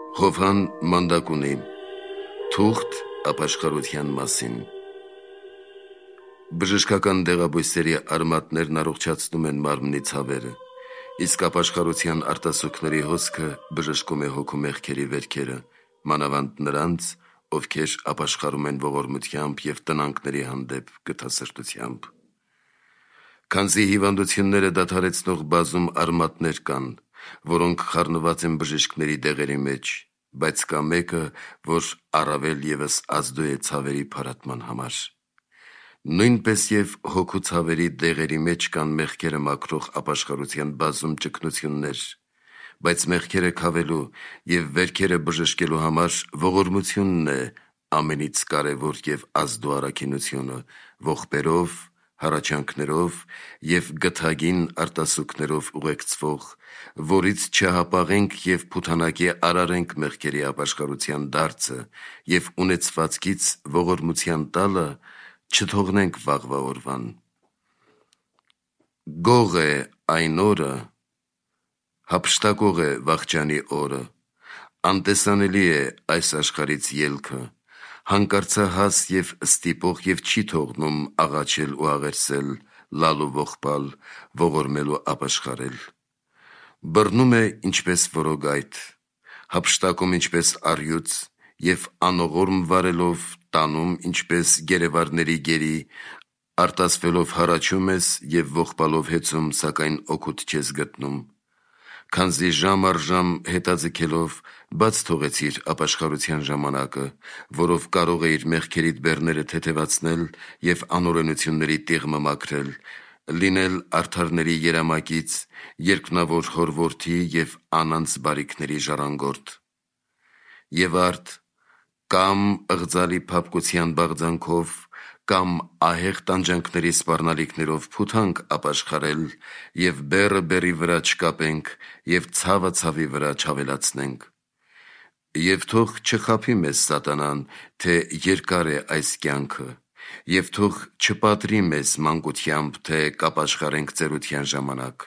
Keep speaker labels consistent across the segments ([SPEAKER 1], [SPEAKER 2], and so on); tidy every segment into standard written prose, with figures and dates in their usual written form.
[SPEAKER 1] Հովհան մանդակ ունի, թուղթ ապաշխարության մասին։ Բժշկական դեղաբույսերի արմատներն առողջացնում են մարմնի ցավերը, իսկ ապաշխարության արտասուքների հոսքը բժշկում է հոգու մեղքերի վերքերը, մանավանդ նրանց, ովքեր ապաշխարում են ողորմությամբ և տնանքների հանդեպ գթասրտությամբ։ Քանզի հիվանդությունները դադարեցնող բազում արմատներ կան, որոնք խառնված են բժիշկների դեղերի մեջ, բայց կա մեկը, որ առավել ևս ազդու է ցավերի փարատման համար։ Նույնպես և հոգու ցավերի դեղերի մեջ կան մեղքերը մաքրող ապաշխարության բազում ճգնություններ, բայց մեղքերը քավելու և վերքերը բժշկելու համար ողորմությունն է ամենից կարևոր և ազդու առաքինությունը, ողբերով, հառաչանքներով և գթագին արտասուքներով ուղեկցվող, որից չհապաղենք և փութանակի արարենք մեղքերի ապաշխարության դարձը և ունեցվածքից ողորմության տալը չթողնենք վաղվա օրվան։ Գող է այն օրը, հափշտակող է վախճանի օրը, անտեսանելի է այս աշխարհից ելքը, հանկարծահաս և ստիպող և չի թողնում աղաչել ու աղերսել, լալ ու ողբալ, ողորմել ու ապաշխարել։ Բռնում է ինչպես որոգայթ, հափշտակում ինչպես առյուծ և անողորմ վարելով տանում ինչպես գերեվարների գերի, արտասվելով հառաչում ես և ողբալով հեծում, սակայն օգուտ չես գտնում։ Քանզի ժամ առ ժամ հետաձգելով բաց թողեցիր ապաշխարության ժամանակը, որով կարող էիր մեղքերիդ բեռները թեթևացնել և անօրենությունների տիղմը մաքրել, լինել արդարների երամակից, երկնավոր հոր որդի և անանց բարիքների ժառանգորդ։ Եվ արդ կամ ըղձալի փափկության բաղձանքով, կամ ահեղ տանջանքների սպառնալիքներով փութանք ապաշխարել և բեռը բեռի վրա չկապենք և ցավը ցավի վրա չավելացնենք։ Եվ թող չխաբի մեզ սատանան, թե երկար է այս կյանքը, և թող չպատրի մեզ մանկությամբ, թե կապաշխարենք ծերության ժամանակ։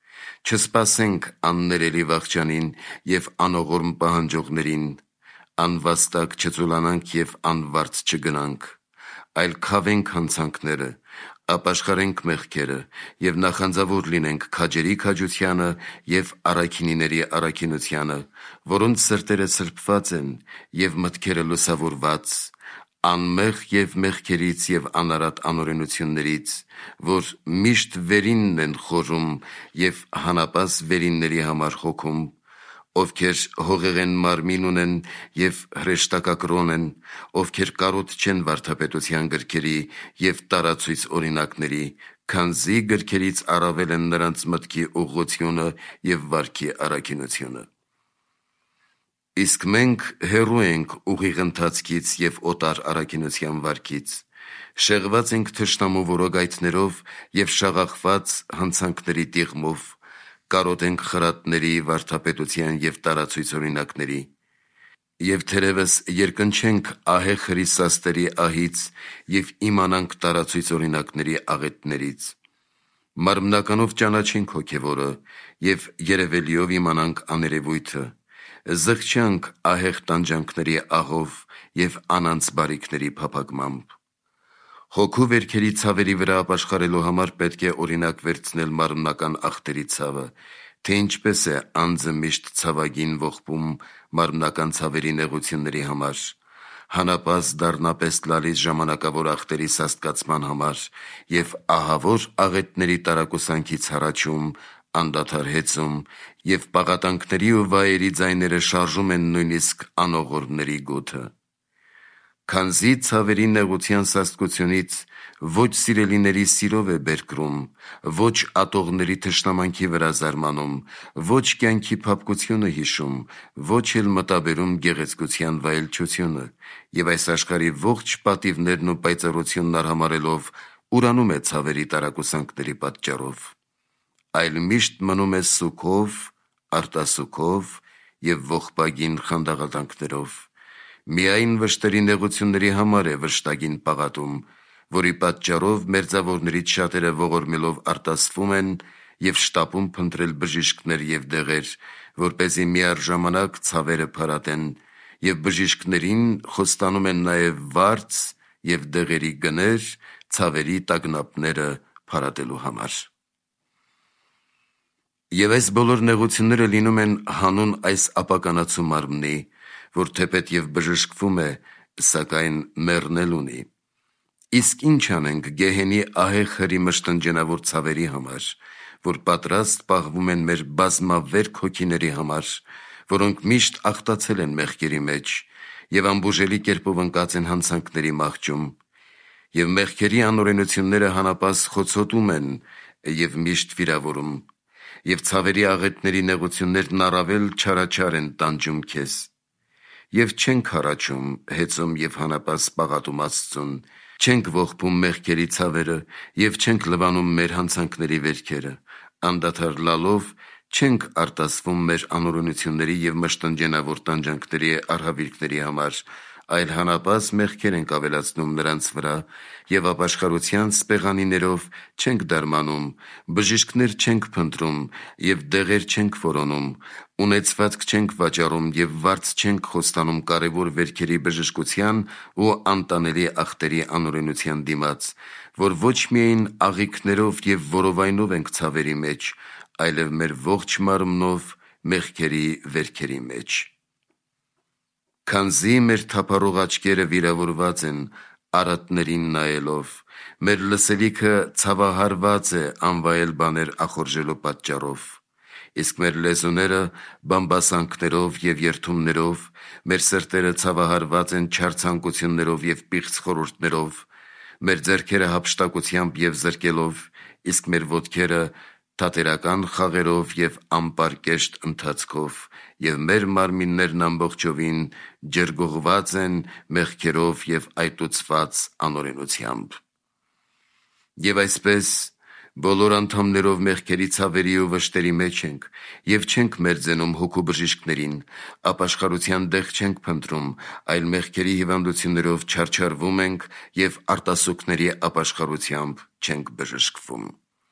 [SPEAKER 1] Չսպասենք աններելի վախճանին և անողորմ պահանջողներին, անվաստակ չծուլանանք և անվարձ չգնանք, այլ քավենք հանցանքները, ապաշխարենք մեղքերը և նախանձավոր լինենք քաջերի քաջությանը և առաքինիների առաքինությանը, որոնց սրտերը սրբված են և մտքերը լուսավորված, անմեղ և մեղքերից և անարատ անօրենություններից, որ միշտ վերինն են խորում և հանապազ վերինների համար հոգում, ովքեր հողեղեն մարմին ունեն և հրեշտակակրոն են, ովքեր կարոտ չեն վարդապետության գրքերի և տարացույց օրինակների, քանզի գրքերից առավել են նրանց մտքի ուղղությունը և վարքի առաքինությունը։ Իսկ մենք հեռու ենք ուղիղ ընթացքից և օտար առաքինության վարքից, շեղված ենք թշնամու որոգայթներով և շաղախված հանցանքների տիղմով, կարոտ ենք խրատների, վարդապետության և տարացույց օրինակների, և թերևս երկնչենք ահեղ հրիսաստերի ահից և իմանանք տարացույց օրինակների աղետներից։ Մարմնականով ճանաչենք հոգևորը և երևելիով իմանանք աներևույթը, զղջանք ահեղ տանջանքների աղով և անանց բարիքների փափագմամբ։ Հոգու վերքերի ցավերի վրա ապաշխարելու համար պետք է օրինակ վերցնել մարմնական ախտերի ցավը, թե ինչպես է անձը միշտ ցավագին ողբում մարմնական ցավերի նեղությունների համար, հանապազ դառնապես լալիս ժամանակավոր ախտերի սաստկացման համար և ահավոր աղետների տարակուսանքից հառաչում, անդադար հեծում և պաղատանքների ու վայերի ձայները շարժում են նույնիսկ անողորմների գութը։ Քանզի ցավերի նեղության սաստկությունից ոչ սիրելիների սիրով է բերկրում, ոչ ատողների թշնամանքի վրա զարմանում, ոչ կյանքի փափկությունը հիշում, ոչ էլ մտաբերում գեղեցկության վայելչությունը, և այս աշխարհի ողջ պատիվներն ու պայծառությունն արհամարհելով ուրանում է ցավերի տարակուսանքների պատճառով, այլ միշտ մնում է սուգով, արտասուքով և ողբագին խանդաղատանքներով, միայն վշտերի նեղությունների համար է վշտագին պաղատում, որի պատճառով մերձավորներից շատերը ողորմելով արտասվում են եւ շտապում փնտրել բժիշկներ եւ դեղեր, որպեսզի միառժամանակ ցավերը փարատեն, եւ բժիշկներին խոստանում են նաեւ վարձ եւ դեղերի գներ ցավերի տագնապները փարատելու համար։ Եվ այս բոլոր նեղությունները լինում են հանուն այս ապականացու մարմնի, որ թեպետ եւ բժշկվում է, սակայն մեռնել ունի։ Իսկ ինչ անենք գեհենի ահեղ հրի մշտնջենավոր ցավերի համար, որ պատրաստ պահվում են մեր բազմավերք հոգիների համար, որոնք միշտ աղտացել են մեղքերի մեջ եւ անբուժելի կերպով ընկած են հանցանքների մահճում, եւ մեղքերի անօրենությունները հանապաս խոցոտում են եւ միշտ վիրավորում, եւ ցավերի աղետների նեղություններն առավել չարաչար են տանջում քեզ, եւ չենք հառաչում, հեծում եւ հանապաս պաղատում Աստծուն, չենք ողբում մեղքերի ցավերը եւ չենք լվանում մեր հանցանքների վերքերը, անդադար լալով չենք արտասվում մեր անօրենությունների եւ մշտնջենավոր տանջանքների արհավիրքների համար, այլ հանապաս մեղքեր ենք ավելացնում նրանց վրա եւ ապաշխարության սպեղանիներով չենք դարմանում, բժիշկներ չենք փնտրում եւ դեղեր չենք որոնում, ունեցվածք չենք վաճառում եւ վարձ չենք խոստանում կարեւոր վերքերի բժշկության ու անտանելի ախտերի անօրենության դիմաց, որ ոչ միայն աղիքներով եւ որովայնով ենք ցավերի մեջ, այլև մեր ողջ մարմնով մեղքերի վերքերի մեջ։ Քանզի մեր թափառող աչքերը վիրավորված են արատներին նայելով, մեր լսելիքը ցավահարված է անվայել բաներ ախորժելու պատճառով, իսկ մեր լեզուները բամբասանքներով եւ երթումներով, մեր սրտերը ցավահարված են չար ցանկություններով եւ պիղծ խորհուրդներով, մեր ձեռքերը հափշտակությամբ եւ զրկելով, իսկ մեր ոտքերը թատերական խաղերով եւ անպարկեշտ ընթացքով, եւ մեր մարմիններն ամբողջովին ջրգողված են մեղքերով եւ այտուցված անօրենությամբ։ Եվ այսպես բոլոր անդամներով մեղքերի ցավերի ու վշտերի մեջ ենք եւ չենք մերձենում հոգու բժիշկներին, ապաշխարության դեղ չենք փնտրում, այլ մեղքերի հիվանդություններով չարչարվում ենք եւ արտասուքների ապաշխարությամբ չենք բժշկվում։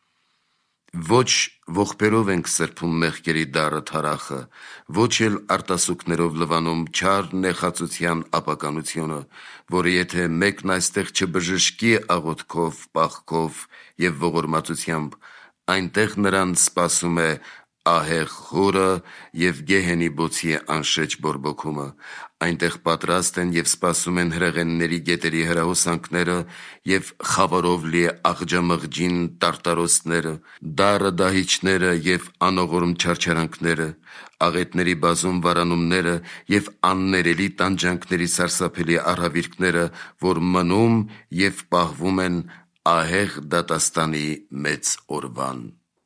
[SPEAKER 1] Ոչ ողբերով ենք սրբում մեղքերի դառը թարախը, ոչ էլ արտասուքներով լվանում չար նեխածության ապականությունը, որը եթե մեկն այստեղ չբժշկի աղոթքով, պաղքով եւ ողորմածությամբ, այնտեղ նրան սպասում է ահեղ հորը եւ գեհենի բոցի անշեջ բորբոքումը, այնտեղ պատրաստ են եւ սպասում են հրեղենների գետերի հրահոսանքները եւ խավարով լի աղջամղջին տարտարոսները, դառը դահիճները եւ անողորմ չարչարանքները, աղետների բազում վարանումները եւ աններելի տանջանքների սարսափելի արհավիրքները, որ մնում եւ պահվում են ահեղ դատաստանի մեծ օրվան։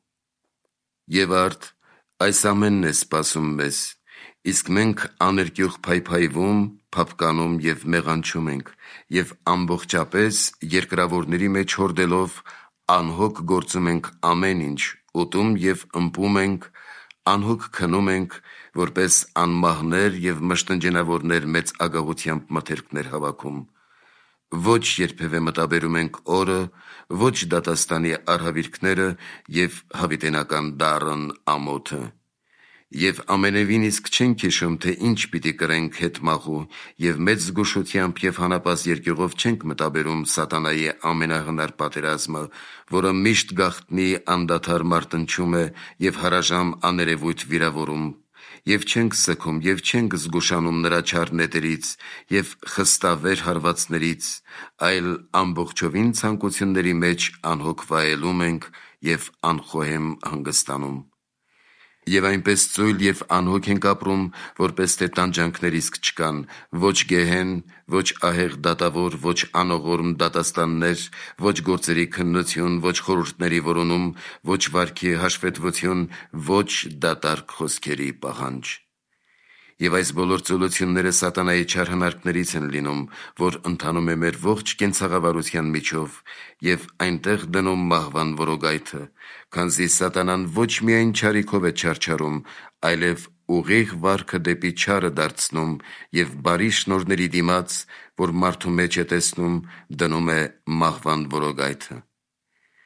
[SPEAKER 1] Եվ արդ այս ամենն է սպասում մեզ, իսկ մենք աներկյուղ փայփայվում, փափկանում եւ մեղանչում ենք, եւ ամբողջապես երկրավորների մեջ հորդելով անհոգ գործում ենք ամեն ինչ, ուտում եւ ըմպում ենք, անհոգ քնում ենք, որպես անմահներ եւ մշտնջենավորներ մեծ ագաղությամբ մթերքներ հավաքում։ Ոչ երբևէ մտաբերում ենք օրը, ոչ դատաստանի արհավիրքները եւ հավիտենական դառն ամոթը։ Եվ ամենևին իսկ չենք հիշում, թե ինչ պիտի կրենք հետմահու, եւ մեծ զգուշությամբ եւ հանապաս երկյուղով չենք մտաբերում սատանայի ամենահնար պատերազմը, որը միշտ գաղտնի անդադար մարտնչում է եւ հարաժամ աներևույթ վիրավորում, եւ չենք սգում եւ չենք զգուշանում նրա չար նետերից եւ խստավեր հարվածներից, այլ ամբողջովին ցանկությունների մեջ անհոգ վայելում ենք եւ անխոհեմ հանգստանում։ Եվ այնպես ծույլ եւ անհոգ ենք ապրում, որպես թե տանջանքներ իսկ չկան, ոչ գեհեն, ոչ ահեղ դատավոր, ոչ անողորմ դատաստաններ, ոչ գործերի քննություն, ոչ խորհուրդների որոնում, ոչ վարքի հաշվետվություն, ոչ դատարկ խոսքերի պահանջ։ Եվ այս բոլոր ծուլությունները սատանայի չար հնարքներից են լինում, որ ընթանում է մեր ողջ կենցաղավարության միջով եւ այնտեղ դնում մահվան որոգայթը, քանզի սատանան ոչ միայն չարիքով է չարչարում, այլև ուղիղ վարքը դեպի չարը դարձնում եւ բարի շնորհների դիմաց, որ մարդու մեջ է տեսնում, դնում է մահվան որոգայթը։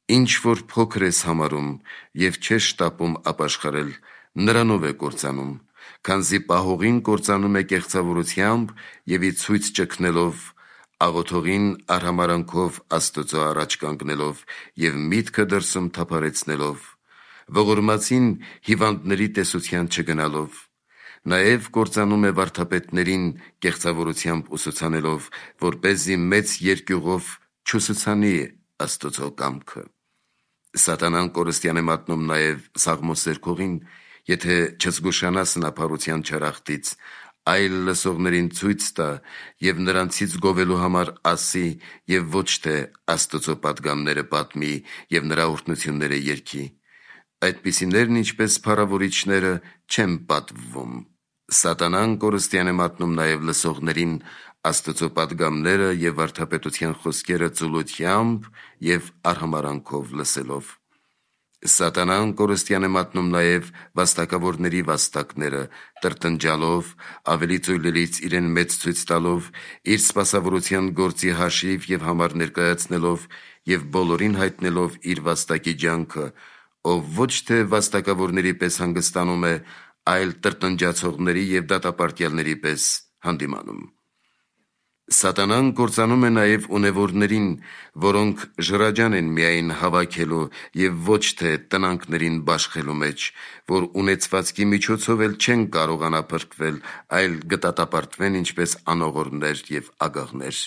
[SPEAKER 1] Ինչ որ փոքր ես համարում եւ չես շտապում ապաշխարել, նրանով է կործանում, քանզի պահողին կործանում է կեղծավորությամբ եւ ի ցույց ճգնելով, աղոթողին արհամարանքով Աստծո առաջ կանգնելով եւ միտքը դրսում թափարեցնելով, ողորմածին հիվանդների տեսության չգնալով, նաեւ կործանում է վարդապետներին կեղծավորությամբ ուսուցանելով, որպեսզի մեծ երկյուղով չուսուցանի Աստծո կամքը։ Սատանան կորստյան է մատնում նաև Սաղմոս 2-ին, եթե չզգուշանա սնափառության չարախտից, այլ լսողներին ցույց տա եւ նրանցից գովելու համար ասի եւ ոչ թե Աստծո պատգամները պատմի եւ նրա օրհնությունները երգի։ Այդպիսիներն ինչպես փառավորիչները չեն պատվվում։ Սատանան կորստյան է մատնում նաև լսողներին Աստծո պատգամները եւ վարդապետության խոսքերը ծուլությամբ եւ արհամարանքով լսելով։ Սատանան կորստյան է մատնում նաև վաստակավորների վաստակները, տրտնջալով, ավելի ծույլերից իրեն մեծ ցույց տալով, իր սպասավորության գործի հաշիվ եւ համար ներկայացնելով եւ բոլորին հայտնելով իր վաստակի ջանքը, ով ոչ թե վաստակավորների պես հանգստանում է, այլ տրտնջացողների եւ դատապարտյալների պես հանդիմանում։ Սատանան կործանում է նաև ունևորներին, որոնք ժրաջան են միայն հավաքելու եւ ոչ թե տնանքներին բաշխելու մեջ, որ ունեցվածքի միջոցով էլ չեն կարողանա փրկվել, այլ գտատապարտվեն ինչպես անողորներ եւ ագահներ։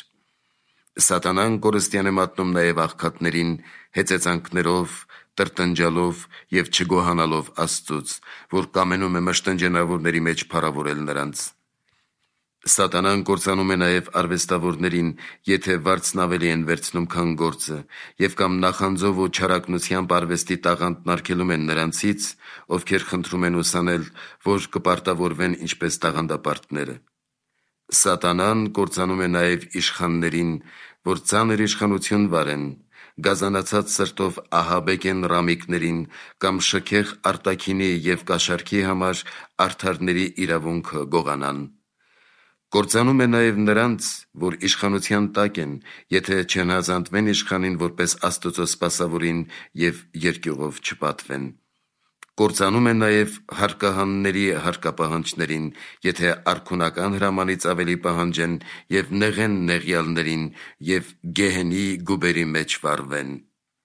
[SPEAKER 1] Սատանան կորստյան է մատնում նաև աղքատներին հեծեծանքներով, տրտնջալով եւ չգոհանալով Աստծուց, որ կամենում է մշտնջենավորների մեջ փառավորել նրանց։ Սատանան կործանում է նաև արվեստավորներին, եթե վարձն ավելի են վերցնում, քան գործը, եւ կամ նախանձով ու չարակնությամբ արվեստի տաղանդն արգելում են նրանցից, ովքեր խնդրում են ուսանել, որ կպարտավորվեն ինչպես տաղանդապարտները։ Սատանան կործանում է նաև իշխաններին, որ ծանր իշխանություն վարեն, գազանացած սրտով ահաբեկեն ռամիկներին կամ շքեղ արտաքինի եւ կաշառքի համար արդարների իրավունքը գողանան։ Կործանում է նաև նրանց, որ իշխանության տակ են, եթե չհնազանդվեն իշխանին որպես Աստծո սպասավորին եւ երկյուղով չպատվեն։ Կործանում է նաև հարկահանների հարկապահանջներին, եթե արքունական հրամանից ավելի պահանջեն եւ նեղեն նեղյալներին եւ գեհենի գուբերի մեջ վառվեն։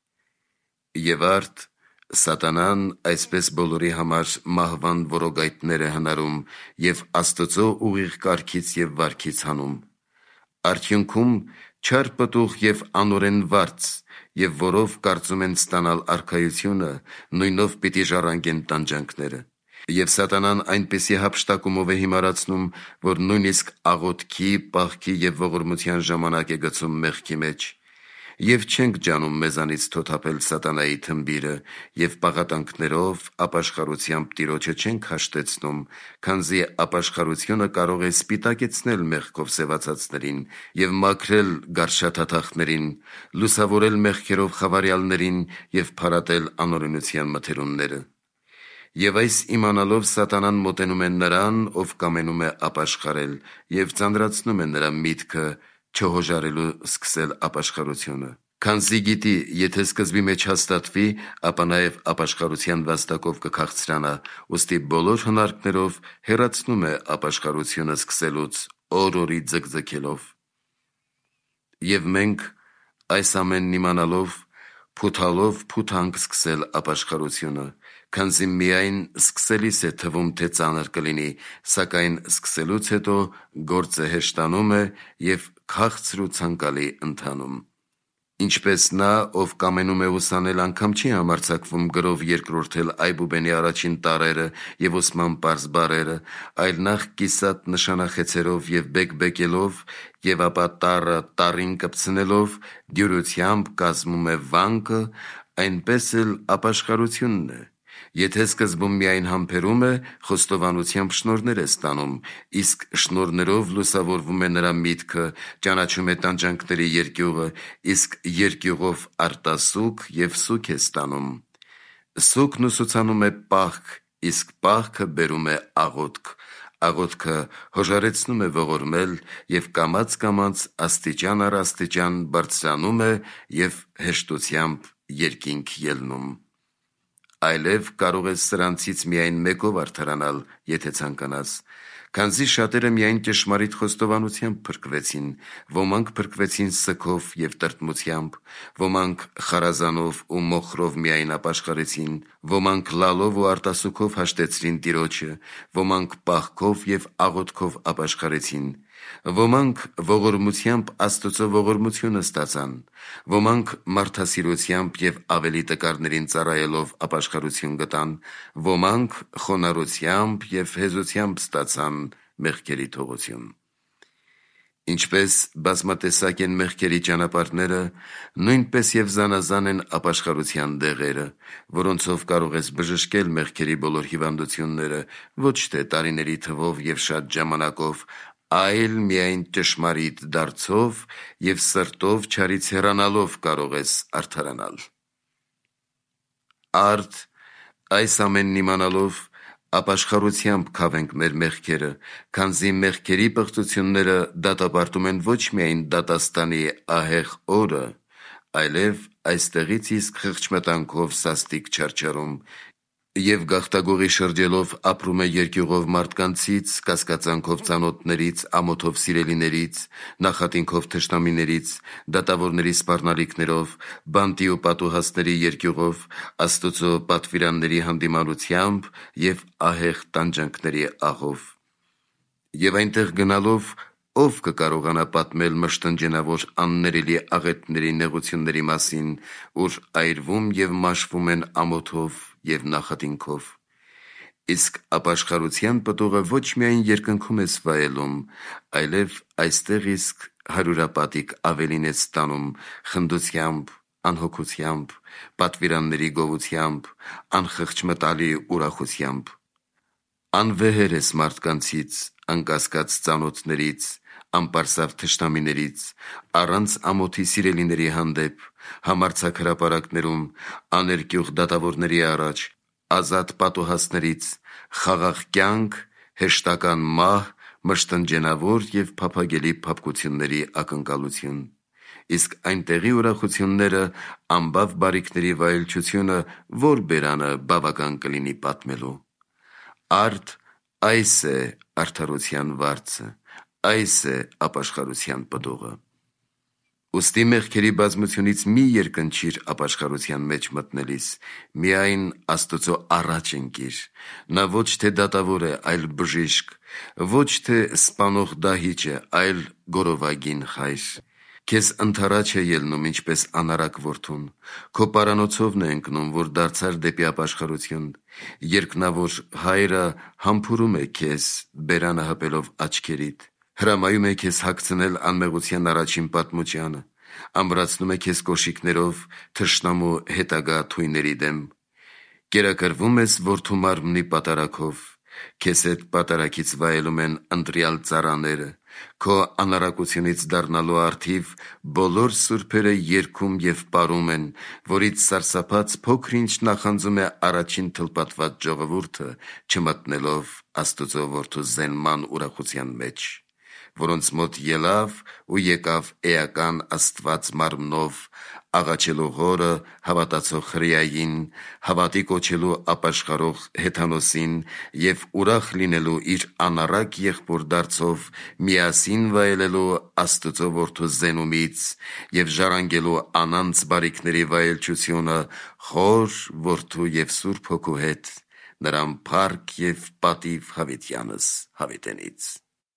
[SPEAKER 1] Եվ արդ Սատանան այսպես բոլորի համար մահվան որոգայթներ է հնարում եւ Աստծո ուղիղ կարգից եւ վարքից հանում։ Արդյունքում չար պտուղ եւ անօրեն վարձ, եւ որով կարծում են ստանալ արքայությունը, նույնով պիտի ժառանգեն տանջանքները։ Եվ Սատանան այնպիսի հափշտակումով է հիմարացնում, որ նույնիսկ աղոթքի, պահքի եւ ողորմության ժամանակ է գցում մեղքի մեջ։ Եվ չենք ջանում մեզանից թոթափել սատանայի թմբիրը եւ պաղատանքներով ապաշխարությամբ Տիրոջը չենք հաշտեցնում, քանզի ապաշխարությունը կարող է սպիտակեցնել մեղքով սևացածներին եւ մաքրել գարշաթաթախներին, լուսավորել մեղքերով խավարյալներին եւ փարատել անօրենության մթերումները։ Եվ այս իմանալով Սատանան մոտենում է նրան, ով կամենում է ապաշխարել եւ ծանրացնում է նրա միտքը չհոժարելու սկսել ապաշխարությունը։ Քանզի գիտի, եթե սկզբի մեջ հաստատվի, ապա նաև ապաշխարության վաստակով կքաղցրանա, ուստի բոլոր հնարքներով հեռացնում է ապաշխարությունը սկսելուց օր-օրի ձգձգելով։ Եվ մենք այս ամենն իմանալով փութալով փութանք սկսել ապաշխարությունը, քանզի միայն սկսելիս է թվում, թե ծանր կլինի, սակայն սկսելուց հետո գործը հեշտանում է եւ քաղցր ու ցանկալի ընթանում։ Ինչպես նա, ով կամենում է ուսանել, անգամ չի համարձակվում գրով երկրորդել Այբուբենի առաջին տառերը եւ Օսման պարզ բառերը, այլ նախ կիսատ նշանախեցերով եւ բեկբեկելով եւ ապա տառը տառին կպցնելով դյուրությամբ կազմում է վանկը, այնպես էլ ապաշխարությունն է։ Եթե սկզբում միայն համբերում է, խոստովանությամբ շնորհներ է ստանում, իսկ շնորհներով լուսավորվում է նրա միտքը, ճանաչում է տանջանքների երկյուղը, իսկ երկյուղով արտասուք եւ սուք է ստանում։ Սուքն ուսուցանում է պահք, իսկ պահքը բերում է աղոթք։ Աղոթքը հոժարեցնում է ողորմել եւ կամաց աստիճան առ աստիճան բարձրանում է եւ հեշտությամբ երկինք ելնում։ Այլև կարող ես սրանցից միայն մեկով արդարանալ, եթե ցանկանաս, քանզի շատերը միայն ճշմարիտ խոստովանությամբ փրկվեցին, ոմանք փրկվեցին սգով և տրտմությամբ, ոմանք խարազանով ու մոխրով միայն ապաշխարեցին, ոմանք լալով ու արտասուքով հաշտեցրին Տիրոջը, ոմանք պահքով և աղոթքով ապաշխարեցին, ոմանք ողորմությամբ Աստծո ողորմությունը ստացան, ոմանք մարդասիրությամբ և ավելի տկարներին ծառայելով ապաշխարություն գտան, ոմանք խոնարհությամբ և հեզությամբ ստացան մեղքերի թողություն։ Ինչպես բազմատեսակ են մեղքերի ճանապարհները, նույնպես և զանազան են ապաշխարության դեղերը, որոնցով կարող ես բժշկել մեղքերի բոլոր հիվանդությունները, ոչ թե տարիների թվով և շատ ժամանակով, այլ միայն ճշմարիտ դարձով և սրտով չարից հեռանալով կարող ես արդարանալ։ Արդ այս ամենն իմանալով ապաշխարությամբ քավենք մեր մեղքերը, քանզի մեղքերի պղծությունները դատապարտում են ոչ միայն դատաստանի ահեղ օրը, այլև այստեղից իսկ խղճմտանքով սաստիկ չարչարում և գաղթագողի շրջելով ապրում է երկյուղով մարդկանցից, կասկածանքով ծանոթներից, ամոթով սիրելիներից, նախատինքով թշնամիներից, դատավորների սպառնալիքներով, բանտի ու պատուհասների երկյուղով, Աստծո պատվիրանների հանդիմանությամբ և ահեղ տանջանքների աղով։ Եվ այնտեղ գնալով ով կկարողանա պատմել մշտնջենավոր աններելի աղետների նեղությունների մասին, ուր այրվում և մաշվում են ամոթով և նախատինքով։ Իսկ ապաշխարության պտուղը ոչ միայն երկնքում ես վայելում, այլև այստեղ իսկ հարյուրապատիկ ավելին ես ստանում խնդությամբ, անհոգությամբ, պատվիրանների գովությամբ, անխղճմտալի ուրախությամբ։ Անվեհեր ես մարդկանցից, անկասկած ծանոթներից, անպարսավ թշնամիներից, առանց ամոթի սիրելիների հանդեպ, համարձակ հրապարակներում, աներկյուղ դատավորների առաջ, ազատ պատուհասներից, խաղաղ կյանք, հեշտական մահ, մշտնջենավոր և փափագելի փափկությունների ակնկալություն։ Իսկ այնտեղի ուրախությունները, անբավ բարիքների վայելչությունը ո՞ր բերանը բավական կլինի պատմելու։ Արդ այս է արդարության վարձը, այս է ապաշխարության պտուղը։ Ուստի մեղքերի բազմությունից մի երկնչիր ապաշխարության մեջ մտնելիս, միայն Աստծո առաջ ընկիր, նա ոչ թե դատավոր է, այլ բժիշկ, ոչ թե սպանող դահիճ է, այլ գորովագին խայր։ Քեզ ընդառաջ է ելնում ինչպես անարակ որդուն, քո պարանոցովն է ընկնում, որ դարձար դեպի ապաշխարություն, երկնավոր Հայրը համբուրում է քեզ, բերանը հպելով աչքերիդ, հրամայում է քեզ հագցնել անմեղության առաջին պատմուճանը, ամրացնում է քեզ կոշիկներով թշնամու հետագա թույների դեմ, կերակրվում ես որդու մարմնի պատարագով, քեզ հետ պատարագից վայելում են ընտրյալ ծառաները, քո անառակությունից դառնալու առթիվ բոլոր սուրբերը երգում և պարում են, որից սարսափած փոքր-ինչ նախանձում է առաջին թլպատված ժողովուրդը, չմտնելով Աստծո որդու զենման ուրախության մեջ, որոնց մոտ ելավ ու եկավ էական Աստված մարմնով, աղաչելու Հորը, հավատացող հրեային, հավատի կոչելու ապաշխարող Հեթանոսին և ուրախ լինելու իր անառակ եղբոր դարձով, միասին վայելելու Աստծո որդու զենումից և ժառանգելու անանց բարիքների վայելչությունը Հոր, Որդու և Սուրբ Հոգու հետ, նրան փառք և պատիվ հավիտյանս հավիտենից։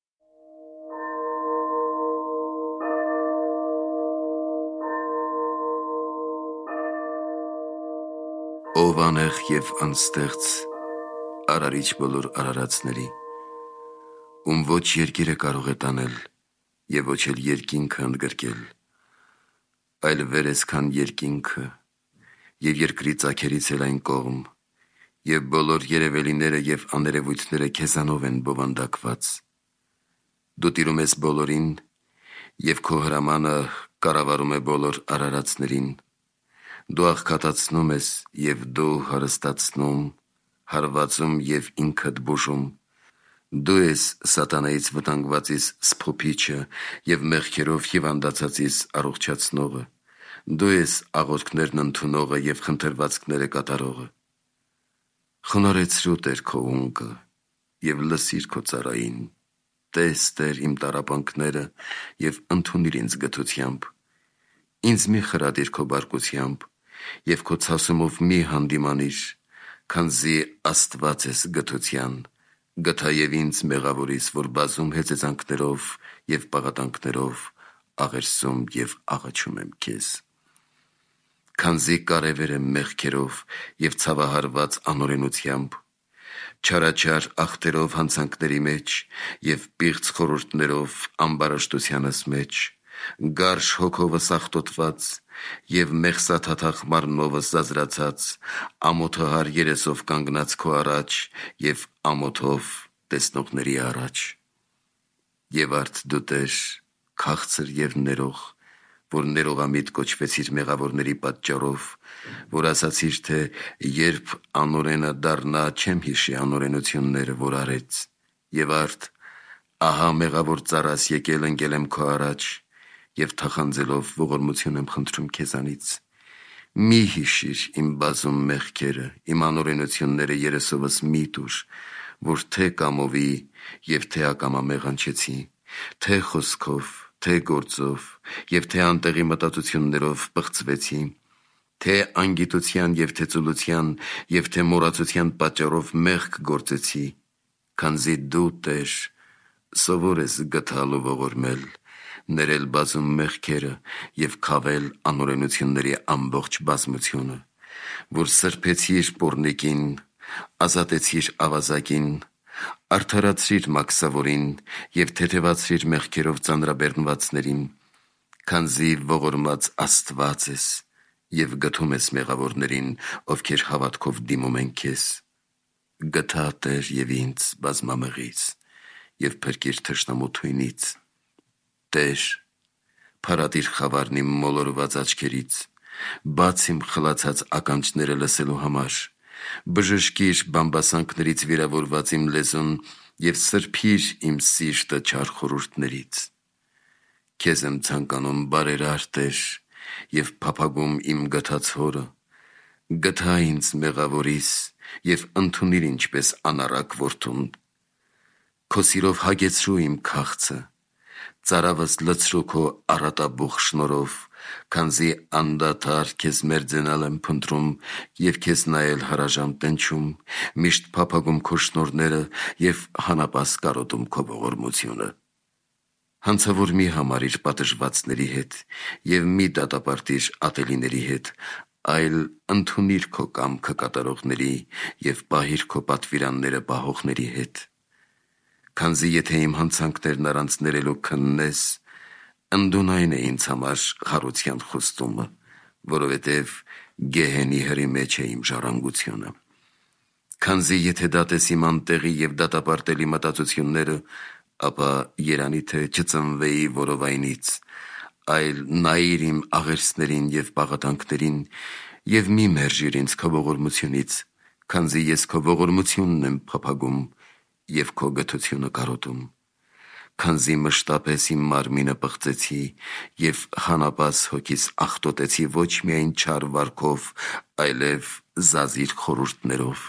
[SPEAKER 1] Ով անեղ և անստեղծ, արարիչ բոլոր արարածների, ում ոչ երկիրը կարող է տանել և ոչ էլ երկինքը ընդգրկել, այլ վեր ես քան երկինքը և երկրի ծագերից էլ այն կողմ, և բոլոր երևելիները և աներևույթները քեզանով են բովանդակված։ Դու տիրում ես բոլորին, և քո հրամանը կառավարում է բոլոր արարածներին։ Դու աղքատացնում ես և դու հարստացնում, հարվածում և ինքդ բուժում։ Դու ես սատանայից վտանգվածիս սփոփիչը և մեղքերով հիվանդացածիս առողջացնողը։ Դու ես աղոթքներն ընդունողը և խնդրվածքները կատարողը։ Խոնարհեցրու Տեր քո ունկը և լսիր քո ծառային։ Տես Տեր իմ տառապանքները և ընդունիր ինձ գթությամբ։ Ինձ մի խրատիր քո բարկությամբ և քո ցասումով մի հանդիմանիր, քանզի Աստված ես գթության։ Գթա և ինձ մեղավորիս, որ բազում հեծեծանքներով և պաղատանքներով աղերսում և աղաչում եմ քեզ։ Քանզի կարևեր եմ մեղքերով և ցավահարված անօրենությամբ, չարաչար ախտերով հանցանքների մեջ և պիղծ խորհուրդներով ամբարաշտությանս մեջ, գարշ հոգովս աղտոտված և մեղսաթաթախ մարմնովս զազրացած, ամոթահար երեսով կանգնած քո առաջ և ամոթով տեսնողների առաջ։ Եվ արդ դու Տեր, քաղցր և ներող, որ ներողամիտ կոչվեցիր մեղավորների պատճառով, որ ասացիր, թե երբ անօրենը դառնա, չեմ հիշի անօրենությունները, որ արեց։ Եվ արդ, ահա մեղավոր ծառաս եկել ընկել եմ քո առաջ և թախանձելով ողորմություն եմ խնդրում քեզանից։ Մի հիշիր իմ բազում մեղքերը, իմ անօրենությունները երեսովս մի տուր, որ թե կամովի և թե ակամա մեղանչեցի, թե խոսքով, թե գործով և թե անտեղի մտածություններով պղծվեցի, թե անգիտության և թե ծուլության և թե մոռացության պատճառով մեղք գործեցի, քանզի դու Տեր սովոր ես գթալ ու ողորմել, ներել բազում մեղքերը և քավել անօրենությունների ամբողջ բազմությունը, որ սրբեցիր պոռնիկին, ազատեցիր ավազակին, արդարացրիր մաքսավորին և թեթևացրիր մեղքերով ծանրաբեռնվածներին, քանզի ողորմած Աստված ես և գթում ես մեղավորներին, ովքեր հավատքով դիմում են քեզ։ Գթա Տեր և ինձ բազմամեղից և փրկիր թշնամու թույնից։ Տեր, փարատիր խավարն իմ մոլորված աչքերից, բաց իմ խլացած ականջները լսելու համար, բժշկիր բամբասանքներից վիրավորված իմ լեզուն և սրբիր իմ սիրտը չար խորհուրդներից։ Քեզ եմ ցանկանում բարերար Տեր և փափագում իմ գթած հորը։ Գթա ինձ մեղավորիս և ընդունիր ինչպես անառակ որդուն։ Քո սիրով հագեցրու իմ քաղցը, ծարավս լցրու քո առատաբուխ շնորհով, քանզի անդադար քեզ մերձենալ եմ փնտրում և քեզ նայել հարաժամ տնչում, միշտ փափագում քո շնորհները և հանապաս կարոտում քո ողորմությունը։ Հանցավոր մի համարիր պատժվածների հետ և մի դատապարտիր ատելիների հետ, այլ ընդունիր քո կամքը կատարողների և պահիր քո պատվիրանները պահողների հետ։ Քանզի եթե իմ հանցանքներն առանց ներելու քննես, ընդունայն է ինձ համար խառության խոստումը, որովհետև գեհենի հրի մեջ է իմ ժառանգությունը։ Քանզի եթե դատես իմ անտեղի և դատապարտելի մտածությունները, ապա երանի թե չծնվեի որովայնից, այլ նայիր իմ աղերսներին և պաղատանքներին և մի մերժիր ինձ քո ողորմությունից, քանզի ես քո ողորմությունն եմ փափագում և քո գթությունը կարոտում։ Քանզի մշտապես իմ մարմինը պղծեցի և հանապաս հոգիս աղտոտեցի ոչ միայն չար վարքով, այլև զազիր խորհուրդներով։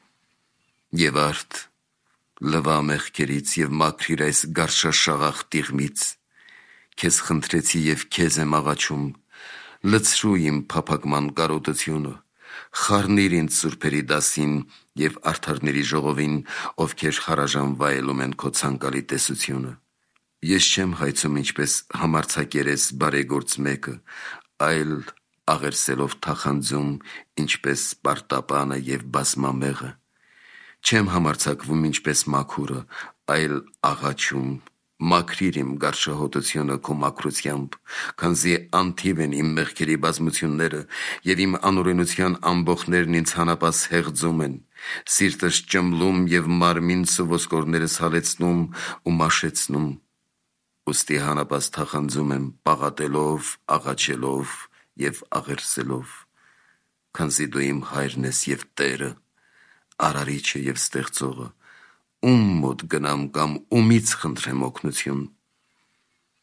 [SPEAKER 1] Եվ արդ, լվա մեղքերից և մաքրիր այս գարշաշաղախ տիղմից։ Քեզ խնդրեցի և քեզ եմ աղաչում, լցրու իմ փափագման կարոտությունը, խառնիր ինձ սուրբերի դասին և արդարների ժողովին, ովքեր հարաժան վայելում են քո ցանկալի տեսությունը։ Ես չեմ հայցում ինչպես համարձակերես բարեգործ մեկը, այլ աղերսելով թախանձում, ինչպես սպարտապանը և բազմամեղը։ Չեմ համարձակվում ինչպես մաքուրը, այլ աղաչում, մաքրիր իմ գարշահոտությունը քո մաքրությամբ, քանզի անթիվ են իմ մեղքերի բազմությունները և իմ անօրենության ամբոխներն ինձ հանապաս հեղձում են, սիրտս ճմլում և մարմինս ու ոսկորներս հալեցնում ու մաշեցնում։ Ուստի հանապաս թախանձում եմ պաղատելով, աղաչելով և աղերսելով, քանզի դու իմ հայրն ես և Տերը, արարիչը և ստեղծողը, ում մոտ գնամ կամ ումից խնդրեմ օգնություն։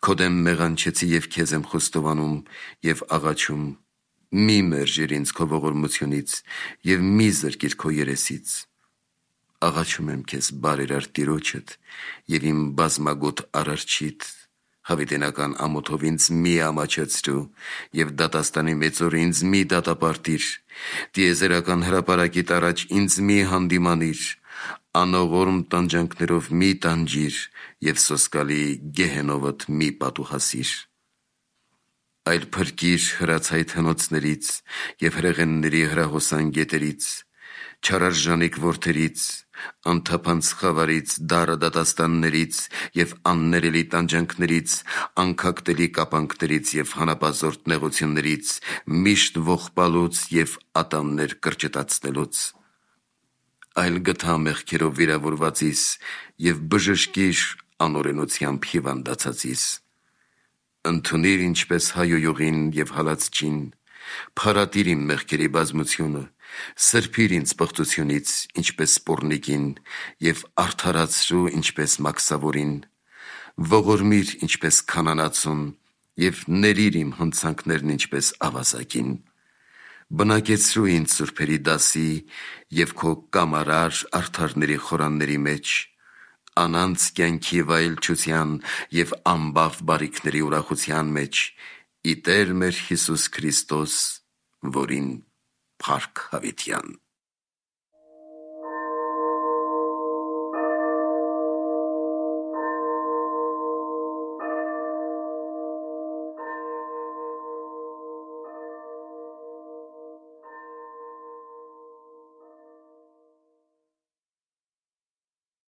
[SPEAKER 1] Քո դեմ մեղանչեցի եւ քեզ եմ խոստովանում եւ աղաչում. մի մերժիր ինձ քո ողորմությունից եւ մի զրկիր քո երեսից։ Աղաչում եմ քեզ բարերար Տիրոջդ եւ իմ բազմագոտ արարչիդ, հավիտենական ամոթով ինձ մի ամաչեցրու եւ դատաստանի մեծ օրը ինձ մի դատապարտիր, տիեզերական հրապարակիդ առաջ ինձ մի հանդիմանիր, անողորմ տանջանքներով մի տանջիր եւ սոսկալի գեհենովդ մի պատուհասիր։ Այլ փրկիր հրացայդ հնոցներից եւ հրեղենների հրահոսան գետերից, չարարժանիկ որդերից, անթափանց խավարից, դառը դատաստաններից եւ աններելի տանջանքներից, անքակտելի կապանքներից եւ հանապազորդ նեղություններից, միշտ ողբալուց եւ ատամներ կրճտացնելուց։ Այլ գթա մեղքերով վիրավորվածիս եւ բժշկիր անօրենությամբ հիվանդացածիս։ Ընդունիր ինչպես հայոյողին եւ հալածչին, փարատիր իմ մեղքերի բազմությունը, սրբիր ինձ պղծությունից, ինչպես սպորնիկին, եւ արդարացրու ինչպես մաքսավորին, ողորմիր ինչպես քանանացուն, եւ ներիր իմ հնցանքներն ինչպես ավազակին։ Բնակեցրու ինձ սուրբերի դասի եւ քո կամարար արդարների խորանների մեջ, անանց կյանքի վայելչության եւ ամբավ բարիքների ուրախության մեջ, ի Տեր մեր Հիսուս Քրիստոս, որին փառք հավիտյան։